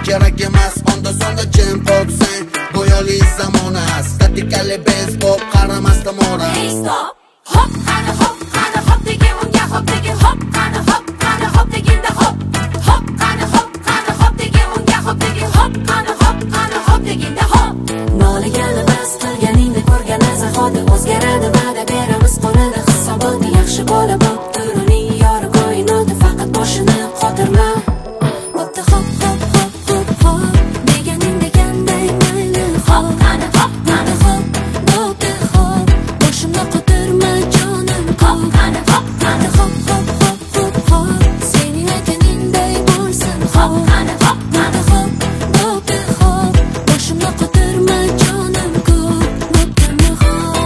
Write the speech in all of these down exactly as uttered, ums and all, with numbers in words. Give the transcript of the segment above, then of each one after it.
kerak emas, onda sonda jam bo'lsang go'yolik zamona, statikali bez pop qaramasda mora. Hey stop, hop qani hop qani hop degin unga hop degin hop qani hop qani hop deginda hop hop qani hop qani hop degin unga hop degin hop qani hop qani hop deginda hop. Noligani bas qilganingni ko'rgani zahoti o'zgaradi, va'da beramiz qo'lida hisoboti yaxshi bola bo'p turuning yori koinoti faqat boshini qotirma. Bo'pti hop hop hop hop hop deganingda qanday mayli hop qani hop qani hop bo'pti hop boshimni qotirma jonim hop qani hop qani hop hop hop hop hop sening aytganingday bo'lsin hop qani hop qani hop bo'pti hop boshimni qotirma jonim ko'p bo'ptimi hop.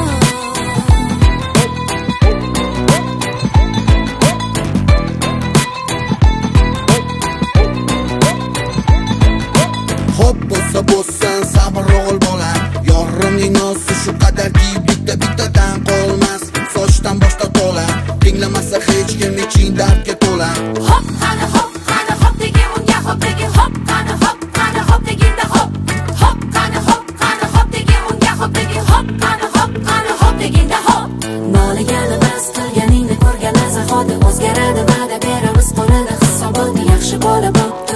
Hop bo'lsa bo'lsin sabr o'g'il bola, yorimning nozi shu qadarki bitta bittadan qolmas, sochdan boshda to'la, tinglamasa hech kim iching dardga to'la. Hop qani hop qani hop degin unga hop degin hop qani hop qani hop deginda hop hop qani hop qani hop degin unga hop degin hop qani hop qani hop deginda hop. Noligani bas qilganingni ko'rgani zahoti o'zgaradi, va'da beramiz qo'lida hisoboti yaxshi bola bo'p